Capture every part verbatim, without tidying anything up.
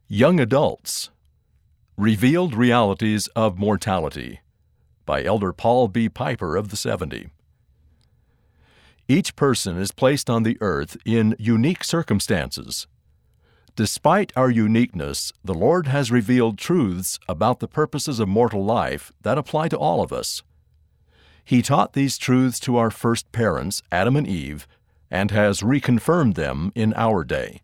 Young Adults, Revealed Realities of Mortality by Elder Paul B. Piper of the seventy. Each person is placed on the earth in unique circumstances. Despite our uniqueness, the Lord has revealed truths about the purposes of mortal life that apply to all of us. He taught these truths to our first parents, Adam and Eve, and has reconfirmed them in our day.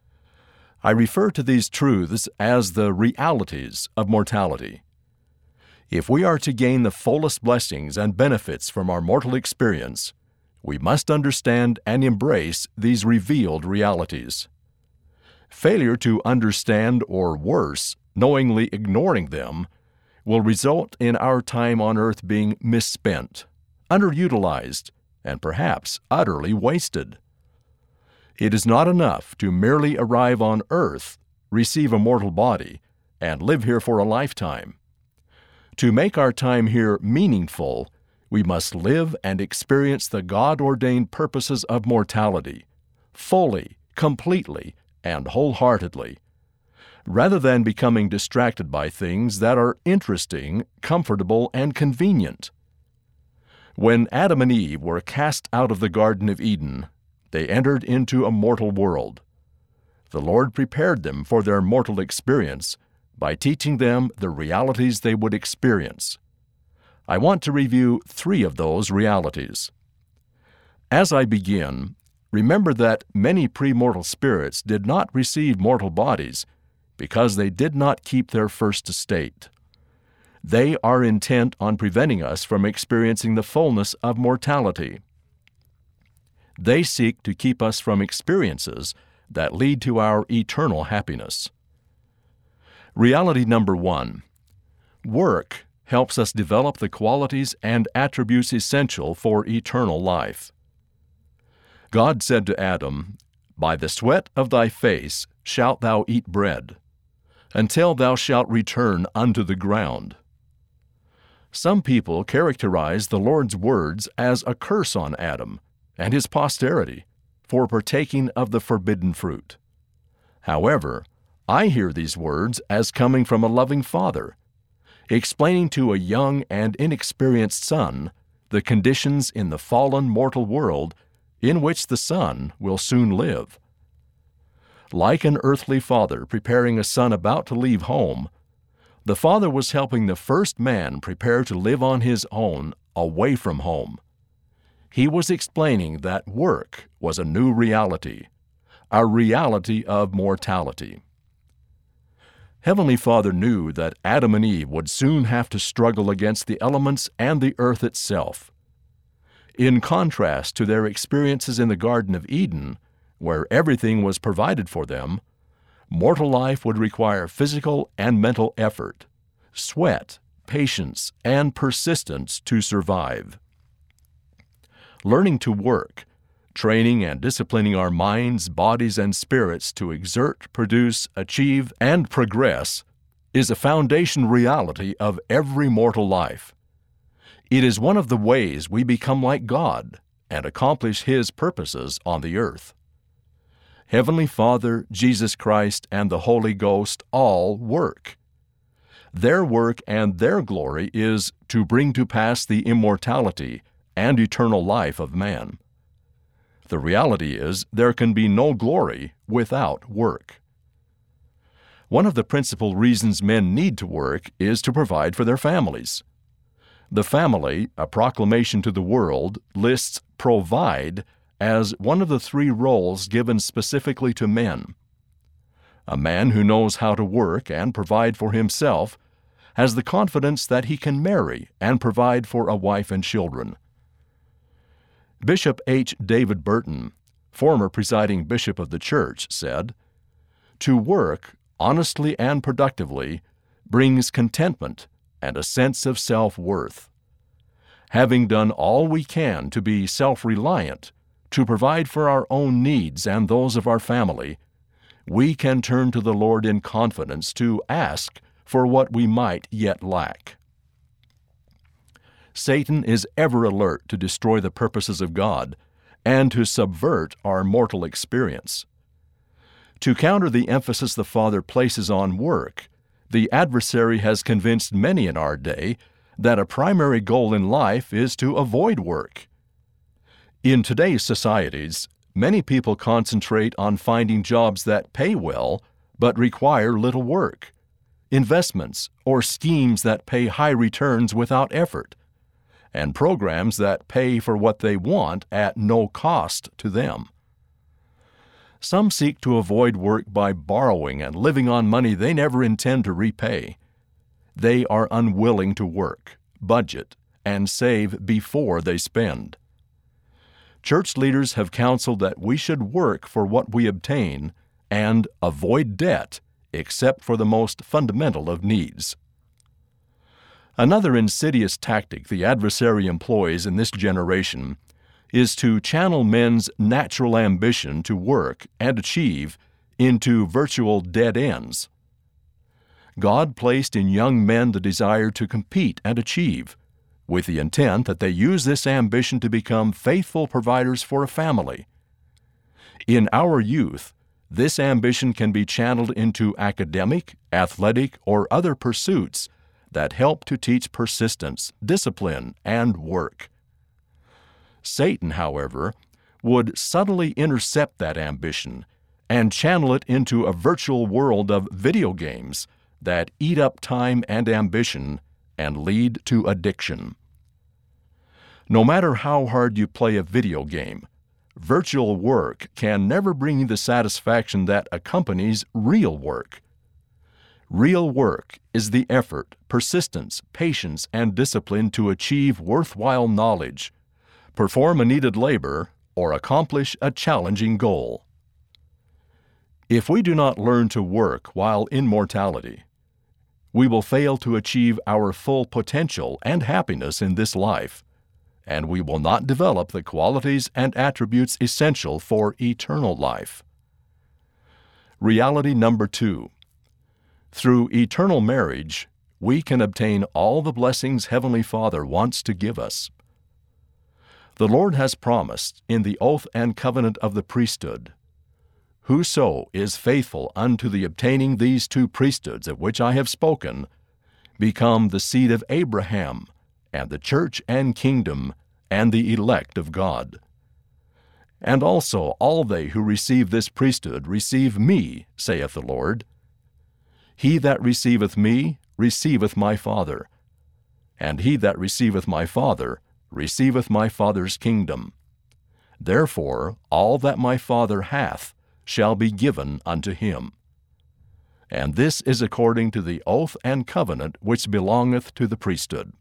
I refer to these truths as the realities of mortality. If we are to gain the fullest blessings and benefits from our mortal experience, we must understand and embrace these revealed realities. Failure to understand, or worse, knowingly ignoring them, will result in our time on earth being misspent, underutilized, and perhaps utterly wasted. It is not enough to merely arrive on earth, receive a mortal body, and live here for a lifetime. To make our time here meaningful, we must live and experience the God-ordained purposes of mortality, fully, completely, and wholeheartedly, rather than becoming distracted by things that are interesting, comfortable, and convenient. When Adam and Eve were cast out of the Garden of Eden, they entered into a mortal world. The Lord prepared them for their mortal experience by teaching them the realities they would experience. I want to review three of those realities. As I begin, remember that many premortal spirits did not receive mortal bodies because they did not keep their first estate. They are intent on preventing us from experiencing the fullness of mortality. They seek to keep us from experiences that lead to our eternal happiness. Reality number one: work helps us develop the qualities and attributes essential for eternal life. God said to Adam, "By the sweat of thy face shalt thou eat bread, until thou shalt return unto the ground." Some people characterize the Lord's words as a curse on Adam and his posterity for partaking of the forbidden fruit. However, I hear these words as coming from a loving father, explaining to a young and inexperienced son the conditions in the fallen mortal world in which the son will soon live. Like an earthly father preparing a son about to leave home, the father was helping the first man prepare to live on his own away from home. He was explaining that work was a new reality, a reality of mortality. Heavenly Father knew that Adam and Eve would soon have to struggle against the elements and the earth itself. In contrast to their experiences in the Garden of Eden, where everything was provided for them, mortal life would require physical and mental effort, sweat, patience, and persistence to survive. Learning to work, training and disciplining our minds, bodies, and spirits to exert, produce, achieve, and progress is a foundation reality of every mortal life. It is one of the ways we become like God and accomplish His purposes on the earth. Heavenly Father, Jesus Christ, and the Holy Ghost all work. Their work and their glory is to bring to pass the immortality and eternal life of man. The reality is there can be no glory without work. One of the principal reasons men need to work is to provide for their families. The family, a proclamation to the world, lists provide as one of the three roles given specifically to men. A man who knows how to work and provide for himself has the confidence that he can marry and provide for a wife and children. Bishop H. David Burton, former presiding bishop of the church, said, "To work, honestly and productively, brings contentment and a sense of self-worth. Having done all we can to be self-reliant, to provide for our own needs and those of our family, we can turn to the Lord in confidence to ask for what we might yet lack." Satan is ever alert to destroy the purposes of God and to subvert our mortal experience. To counter the emphasis the Father places on work, the adversary has convinced many in our day that a primary goal in life is to avoid work. In today's societies, many people concentrate on finding jobs that pay well but require little work, investments or schemes that pay high returns without effort, and programs that pay for what they want at no cost to them. Some seek to avoid work by borrowing and living on money they never intend to repay. They are unwilling to work, budget, and save before they spend. Church leaders have counseled that we should work for what we obtain and avoid debt except for the most fundamental of needs. Another insidious tactic the adversary employs in this generation is to channel men's natural ambition to work and achieve into virtual dead ends. God placed in young men the desire to compete and achieve, with the intent that they use this ambition to become faithful providers for a family. In our youth, this ambition can be channeled into academic, athletic, or other pursuits that help to teach persistence, discipline, and work. Satan, however, would subtly intercept that ambition and channel it into a virtual world of video games that eat up time and ambition and lead to addiction. No matter how hard you play a video game, virtual work can never bring you the satisfaction that accompanies real work. Real work is the effort, persistence, patience, and discipline to achieve worthwhile knowledge, perform a needed labor, or accomplish a challenging goal. If we do not learn to work while in mortality, we will fail to achieve our full potential and happiness in this life, and we will not develop the qualities and attributes essential for eternal life. Reality number two. Through eternal marriage, we can obtain all the blessings Heavenly Father wants to give us. The Lord has promised in the oath and covenant of the priesthood, "Whoso is faithful unto the obtaining these two priesthoods of which I have spoken, become the seed of Abraham, and the church and kingdom, and the elect of God. And also all they who receive this priesthood receive me, saith the Lord. He that receiveth me receiveth my Father, and he that receiveth my Father receiveth my Father's kingdom. Therefore all that my Father hath shall be given unto him. And this is according to the oath and covenant which belongeth to the priesthood."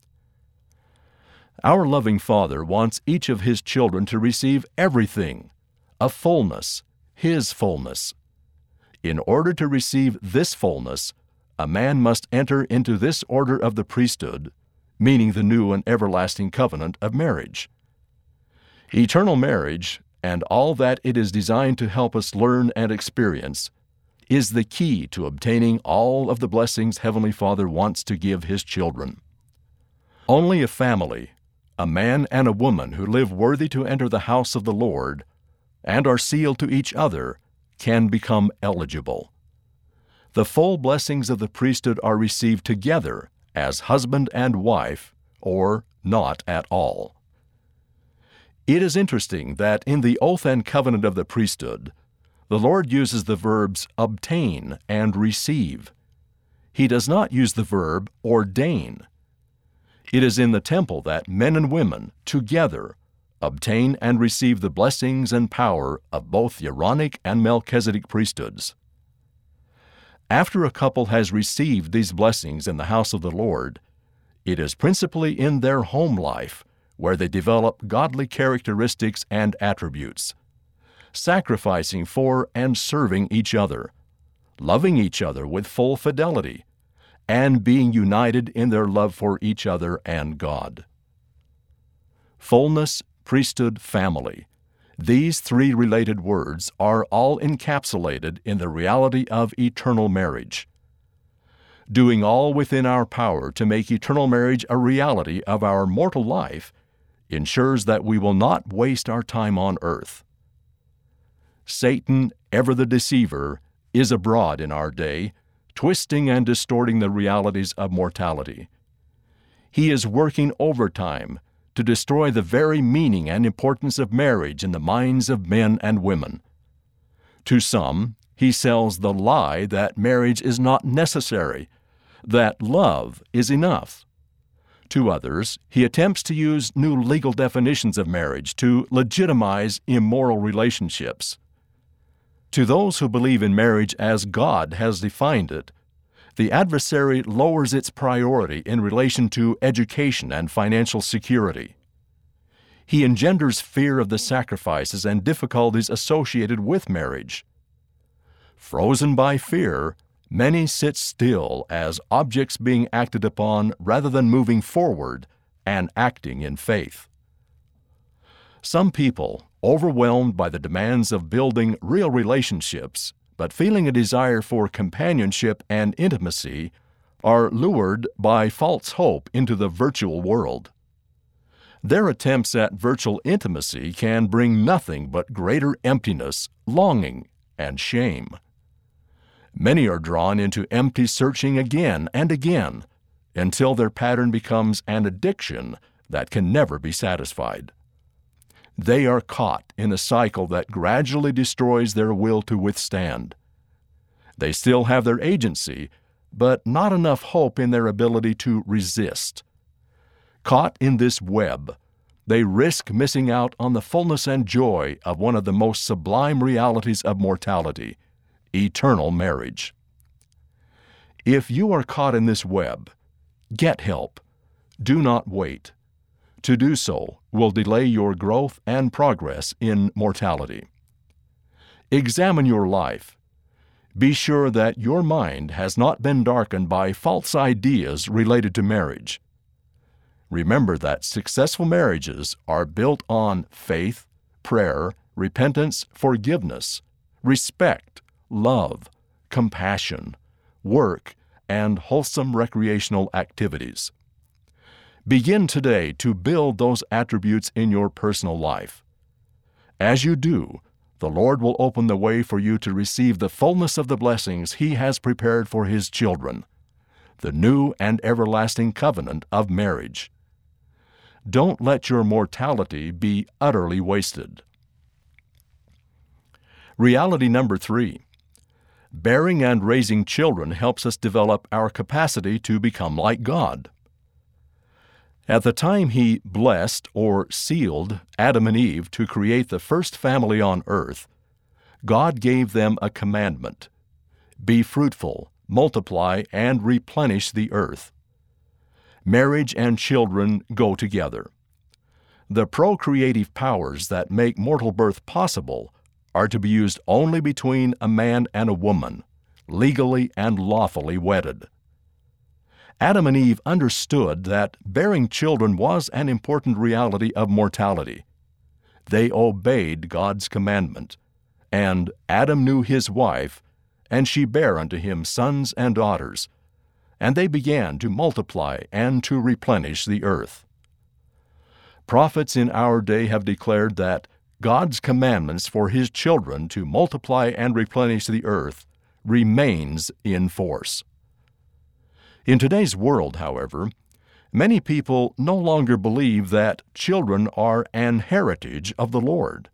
Our loving Father wants each of His children to receive everything, a fullness, His fullness. In order to receive this fullness, a man must enter into this order of the priesthood, meaning the new and everlasting covenant of marriage. Eternal marriage, and all that it is designed to help us learn and experience, is the key to obtaining all of the blessings Heavenly Father wants to give His children. Only a family, a man and a woman who live worthy to enter the house of the Lord and are sealed to each other, can become eligible. The full blessings of the priesthood are received together as husband and wife, or not at all. It is interesting that in the oath and covenant of the priesthood, the Lord uses the verbs obtain and receive. He does not use the verb ordain. It is in the temple that men and women, together, obtain and receive the blessings and power of both the Aaronic and Melchizedek priesthoods. After a couple has received these blessings in the house of the Lord, it is principally in their home life where they develop godly characteristics and attributes, sacrificing for and serving each other, loving each other with full fidelity, and being united in their love for each other and God. Fullness, priesthood, family. These three related words are all encapsulated in the reality of eternal marriage. Doing all within our power to make eternal marriage a reality of our mortal life ensures that we will not waste our time on earth. Satan, ever the deceiver, is abroad in our day, twisting and distorting the realities of mortality. He is working overtime to destroy the very meaning and importance of marriage in the minds of men and women. To some, he sells the lie that marriage is not necessary, that love is enough. To others, he attempts to use new legal definitions of marriage to legitimize immoral relationships. To those who believe in marriage as God has defined it, the adversary lowers its priority in relation to education and financial security. He engenders fear of the sacrifices and difficulties associated with marriage. Frozen by fear, many sit still as objects being acted upon rather than moving forward and acting in faith. Some people, overwhelmed by the demands of building real relationships, but feeling a desire for companionship and intimacy, are lured by false hope into the virtual world. Their attempts at virtual intimacy can bring nothing but greater emptiness, longing, and shame. Many are drawn into empty searching again and again until their pattern becomes an addiction that can never be satisfied. They are caught in a cycle that gradually destroys their will to withstand. They still have their agency, but not enough hope in their ability to resist. Caught in this web, they risk missing out on the fullness and joy of one of the most sublime realities of mortality, eternal marriage. If you are caught in this web, get help. Do not wait. To do so will delay your growth and progress in mortality. Examine your life. Be sure that your mind has not been darkened by false ideas related to marriage. Remember that successful marriages are built on faith, prayer, repentance, forgiveness, respect, love, compassion, work, and wholesome recreational activities. Begin today to build those attributes in your personal life. As you do, the Lord will open the way for you to receive the fullness of the blessings He has prepared for His children, the new and everlasting covenant of marriage. Don't let your mortality be utterly wasted. Reality number three. Bearing and raising children helps us develop our capacity to become like God. At the time He blessed or sealed Adam and Eve to create the first family on earth, God gave them a commandment: be fruitful, multiply, and replenish the earth. Marriage and children go together. The procreative powers that make mortal birth possible are to be used only between a man and a woman, legally and lawfully wedded. Adam and Eve understood that bearing children was an important reality of mortality. They obeyed God's commandment, and Adam knew his wife, and she bare unto him sons and daughters, and they began to multiply and to replenish the earth. Prophets in our day have declared that God's commandments for His children to multiply and replenish the earth remains in force. In today's world, however, many people no longer believe that children are an heritage of the Lord.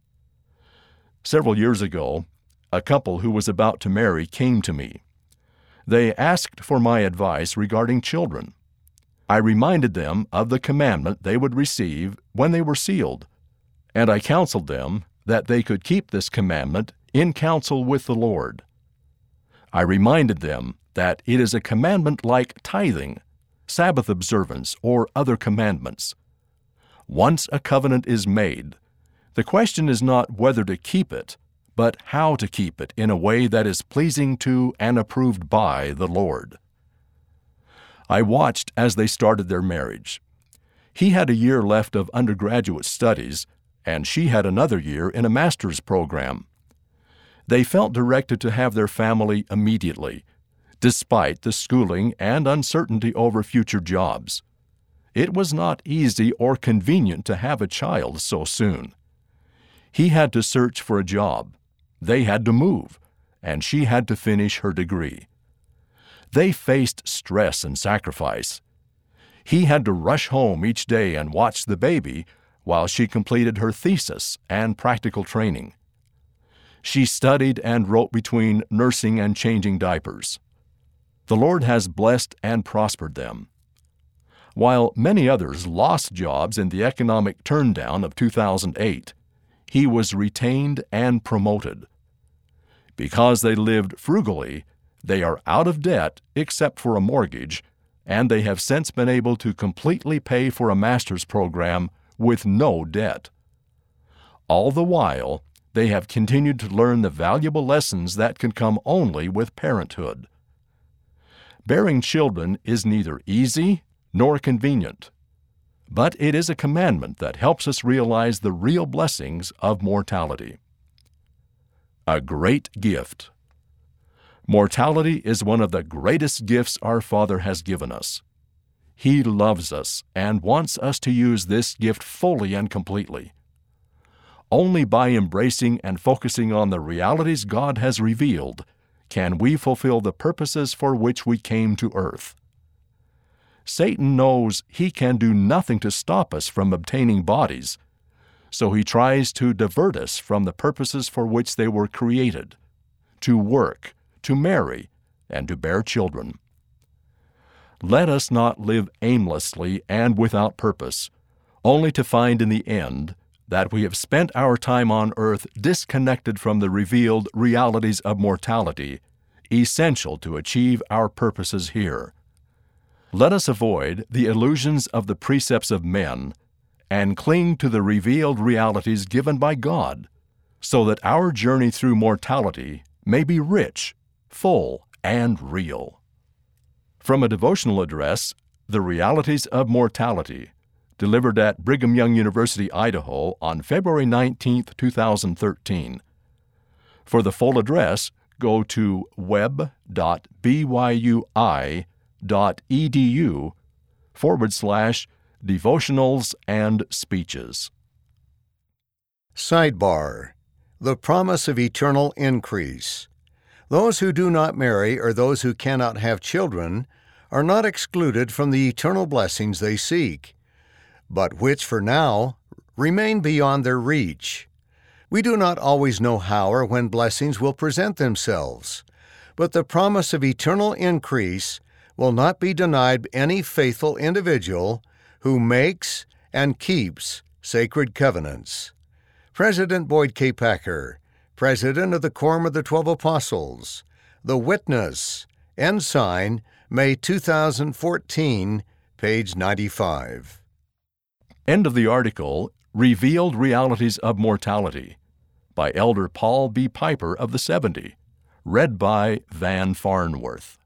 Several years ago, a couple who was about to marry came to me. They asked for my advice regarding children. I reminded them of the commandment they would receive when they were sealed, and I counseled them that they could keep this commandment in counsel with the Lord. I reminded them that it is a commandment like tithing, Sabbath observance, or other commandments. Once a covenant is made, the question is not whether to keep it, but how to keep it in a way that is pleasing to and approved by the Lord. I watched as they started their marriage. He had a year left of undergraduate studies, and she had another year in a master's program. They felt directed to have their family immediately, despite the schooling and uncertainty over future jobs. It was not easy or convenient to have a child so soon. He had to search for a job. They had to move, and she had to finish her degree. They faced stress and sacrifice. He had to rush home each day and watch the baby while she completed her thesis and practical training. She studied and wrote between nursing and changing diapers. The Lord has blessed and prospered them. While many others lost jobs in the economic turndown of two thousand eight, he was retained and promoted. Because they lived frugally, they are out of debt except for a mortgage, and they have since been able to completely pay for a master's program with no debt. All the while, they have continued to learn the valuable lessons that can come only with parenthood. Bearing children is neither easy nor convenient, but it is a commandment that helps us realize the real blessings of mortality. A great gift. Mortality is one of the greatest gifts our Father has given us. He loves us and wants us to use this gift fully and completely. Only by embracing and focusing on the realities God has revealed can we fulfill the purposes for which we came to earth. Satan knows he can do nothing to stop us from obtaining bodies, so he tries to divert us from the purposes for which they were created, to work, to marry, and to bear children. Let us not live aimlessly and without purpose, only to find in the end that we have spent our time on earth disconnected from the revealed realities of mortality, essential to achieve our purposes here. Let us avoid the illusions of the precepts of men and cling to the revealed realities given by God, so that our journey through mortality may be rich, full, and real. From a devotional address, The Realities of Mortality, delivered at Brigham Young University, Idaho, on February nineteenth, two thousand thirteen. For the full address, go to web.byui.edu forward slash devotionals and speeches. Sidebar: The promise of eternal increase. Those who do not marry or those who cannot have children are not excluded from the eternal blessings they seek, but which for now remain beyond their reach. We do not always know how or when blessings will present themselves, but the promise of eternal increase will not be denied any faithful individual who makes and keeps sacred covenants. President Boyd K. Packer, President of the Quorum of the Twelve Apostles, The Witness, Ensign, May two thousand fourteen, page ninety-five. End of the article, Revealed Realities of Mortality, by Elder Paul B. Piper of the seventy, read by Van Farnworth.